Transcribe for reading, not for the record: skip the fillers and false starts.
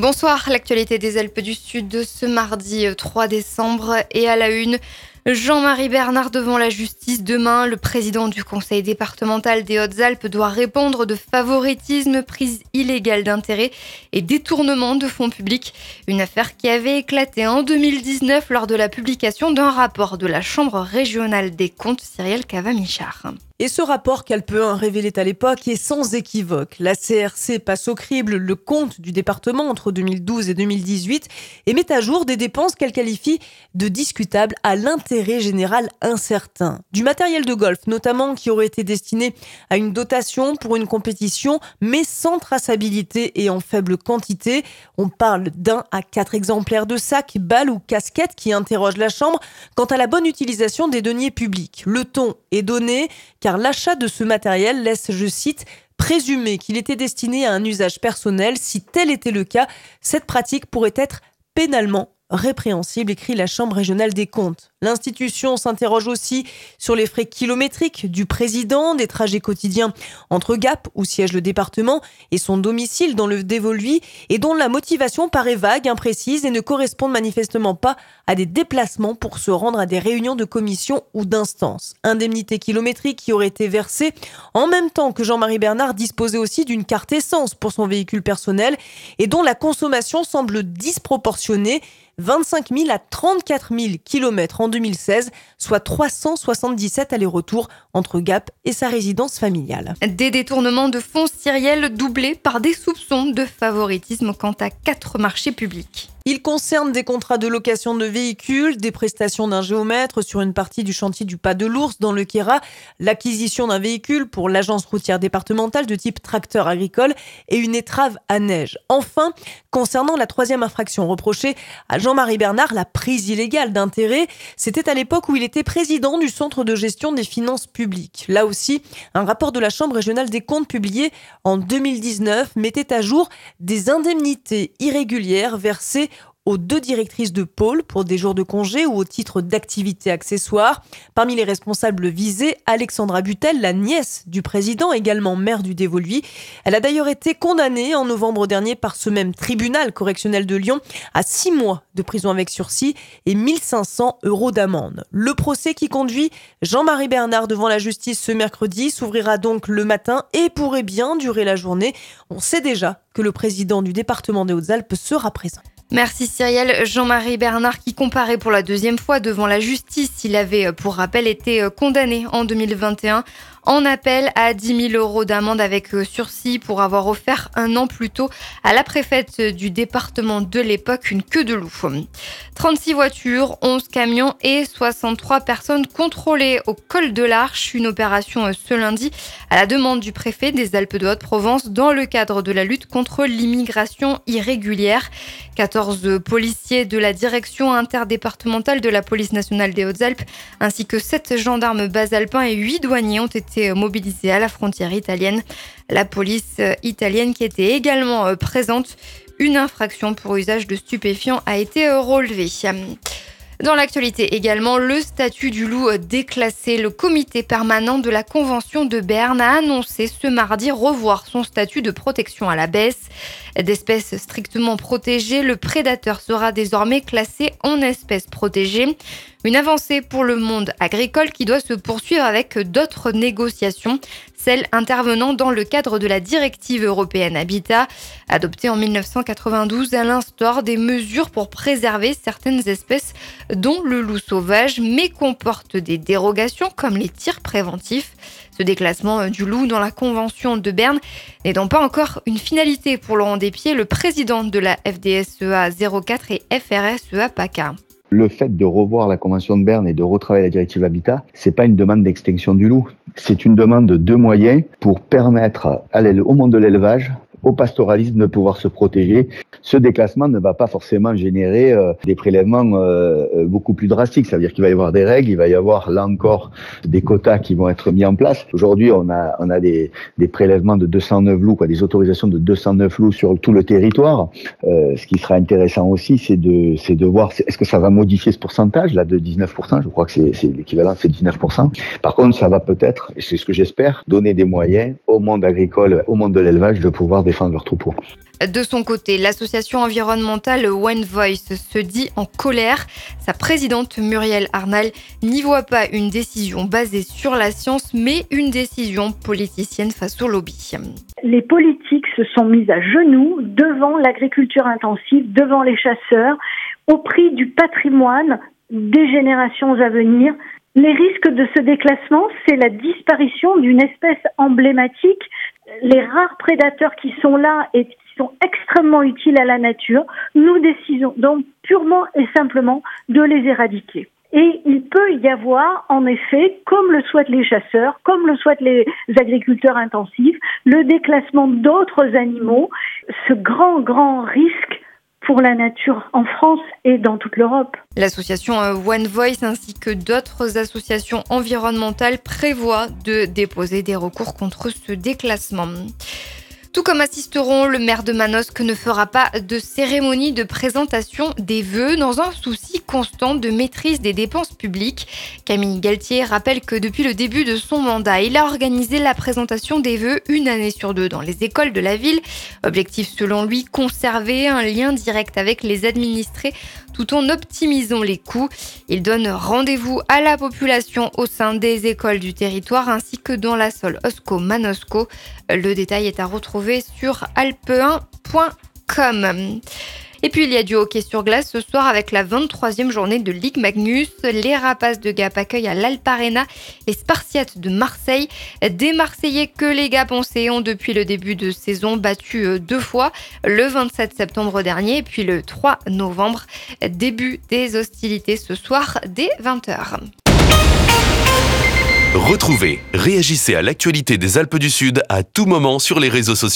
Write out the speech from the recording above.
Bonsoir, l'actualité des Alpes du Sud de ce mardi 3 décembre et à la une. Jean-Marie Bernard devant la justice demain. Le président du conseil départemental des Hautes-Alpes doit répondre de favoritisme, prise illégale d'intérêt et détournement de fonds publics. Une affaire qui avait éclaté en 2019 lors de la publication d'un rapport de la Chambre régionale des comptes, Cyrielle Cava-Michard. Et ce rapport qu'Alpe1 révélait à l'époque est sans équivoque. La CRC passe au crible le compte du département entre 2012 et 2018 et met à jour des dépenses qu'elle qualifie de discutables à l'intérêt général incertain. Du matériel de golf notamment qui aurait été destiné à une dotation pour une compétition mais sans traçabilité et en faible quantité. On parle d'1 à 4 exemplaires de sacs, balles ou casquettes qui interrogent la Chambre quant à la bonne utilisation des deniers publics. Le ton est donné car l'achat de ce matériel laisse, je cite, présumer qu'il était destiné à un usage personnel. Si tel était le cas, cette pratique pourrait être pénalement répréhensible, écrit la Chambre régionale des comptes. L'institution s'interroge aussi sur les frais kilométriques du président, des trajets quotidiens entre Gap, où siège le département, et son domicile dans le dévolu, et dont la motivation paraît vague, imprécise et ne correspond manifestement pas à des déplacements pour se rendre à des réunions de commission ou d'instances. Indemnité kilométrique qui aurait été versée en même temps que Jean-Marie Bernard disposait aussi d'une carte essence pour son véhicule personnel et dont la consommation semble disproportionnée. 25 000 à 34 000 kilomètres en 2016, soit 377 allers-retours entre Gap et sa résidence familiale. Des détournements de fonds, Cyrielle, doublés par des soupçons de favoritisme quant à 4 marchés publics. Il concerne des contrats de location de véhicules, des prestations d'un géomètre sur une partie du chantier du Pas de l'Ours dans le Queyras, l'acquisition d'un véhicule pour l'agence routière départementale de type tracteur agricole et une étrave à neige. Enfin, concernant la 3e infraction reprochée à Jean-Marie Bernard, la prise illégale d'intérêt, c'était à l'époque où il était président du Centre de gestion des finances publiques. Là aussi, un rapport de la Chambre régionale des comptes publié en 2019 mettait à jour des indemnités irrégulières versées aux 2 directrices de pôle pour des jours de congé ou au titre d'activité accessoire. Parmi les responsables visés, Alexandra Butel, la nièce du président, également maire du dévolu. Elle a d'ailleurs été condamnée en novembre dernier par ce même tribunal correctionnel de Lyon à 6 mois de prison avec sursis et 1 500 € d'amende. Le procès qui conduit Jean-Marie Bernard devant la justice ce mercredi s'ouvrira donc le matin et pourrait bien durer la journée. On sait déjà que le président du département des Hautes-Alpes sera présent. Merci Cyrielle. Jean-Marie Bernard qui comparaît pour la 2e fois devant la justice. Il avait, pour rappel, été condamné en 2021 en appel à 10 000 € d'amende avec sursis pour avoir offert 1 an plus tôt à la préfète du département de l'époque une queue de loup. 36 voitures, 11 camions et 63 personnes contrôlées au col de l'Arche. Une opération ce lundi à la demande du préfet des Alpes de Haute-Provence dans le cadre de la lutte contre l'immigration irrégulière. 14 policiers de la direction interdépartementale de la police nationale des Hautes-Alpes ainsi que 7 gendarmes basalpins et 8 douaniers ont été mobilisés à la frontière italienne. La police italienne qui était également présente. Une infraction pour usage de stupéfiants a été relevée. Dans l'actualité également, le statut du loup déclassé. Le comité permanent de la Convention de Berne a annoncé ce mardi revoir son statut de protection à la baisse. D'espèce strictement protégée, le prédateur sera désormais classé en espèce protégée. Une avancée pour le monde agricole qui doit se poursuivre avec d'autres négociations, celles intervenant dans le cadre de la directive européenne Habitat. Adoptée en 1992, elle instaure des mesures pour préserver certaines espèces, dont le loup sauvage, mais comporte des dérogations comme les tirs préventifs. Ce déclassement du loup dans la Convention de Berne n'est donc pas encore une finalité pour Laurent Despiez, le président de la FDSEA 04 et FRSEA PACA. Le fait de revoir la Convention de Berne et de retravailler la directive Habitat, c'est pas une demande d'extinction du loup. C'est une demande de moyens pour permettre au monde de l'élevage, au pastoralisme de pouvoir se protéger. Ce déclassement ne va pas forcément générer des prélèvements beaucoup plus drastiques. Ça veut dire qu'il va y avoir des règles, il va y avoir là encore des quotas qui vont être mis en place. Aujourd'hui, on a des prélèvements de 209 loups, des autorisations de 209 loups sur tout le territoire. Ce qui sera intéressant aussi, c'est de voir est-ce que ça va modifier ce pourcentage là de 19%. Je crois que c'est l'équivalent, c'est 19%. Par contre, ça va peut-être, et c'est ce que j'espère, donner des moyens au monde agricole, au monde de l'élevage de pouvoir défendre leurs troupeaux. De son côté, l'association environnementale One Voice se dit en colère. Sa présidente Muriel Arnal n'y voit pas une décision basée sur la science, mais une décision politicienne face au lobby. Les politiques se sont mis à genoux devant l'agriculture intensive, devant les chasseurs, au prix du patrimoine des générations à venir. Les risques de ce déclassement, c'est la disparition d'une espèce emblématique. Les rares prédateurs qui sont là et qui sont extrêmement utiles à la nature, nous décidons donc purement et simplement de les éradiquer. Et il peut y avoir, en effet, comme le souhaitent les chasseurs, comme le souhaitent les agriculteurs intensifs, le déclassement d'autres animaux, ce grand risque pour la nature en France et dans toute l'Europe. L'association One Voice ainsi que d'autres associations environnementales prévoient de déposer des recours contre ce déclassement. Tout comme assisteront, le maire de Manosque ne fera pas de cérémonie de présentation des vœux dans un souci constant de maîtrise des dépenses publiques. Camille Galtier rappelle que depuis le début de son mandat, il a organisé la présentation des vœux une année sur 2 dans les écoles de la ville. Objectif selon lui, conserver un lien direct avec les administrés tout en optimisant les coûts. Il donne rendez-vous à la population au sein des écoles du territoire ainsi que dans la Sole Osco Manosco. Le détail est à retrouver sur alpe1.com. Et puis il y a du hockey sur glace ce soir avec la 23e journée de Ligue Magnus. Les Rapaces de Gap accueillent à l'Alp Arena les Spartiates de Marseille. Des Marseillais que les Gapençais ont depuis le début de saison battu 2 fois, le 27 septembre dernier et puis le 3 novembre. Début des hostilités ce soir dès 20h. Retrouvez, réagissez à l'actualité des Alpes du Sud à tout moment sur les réseaux sociaux.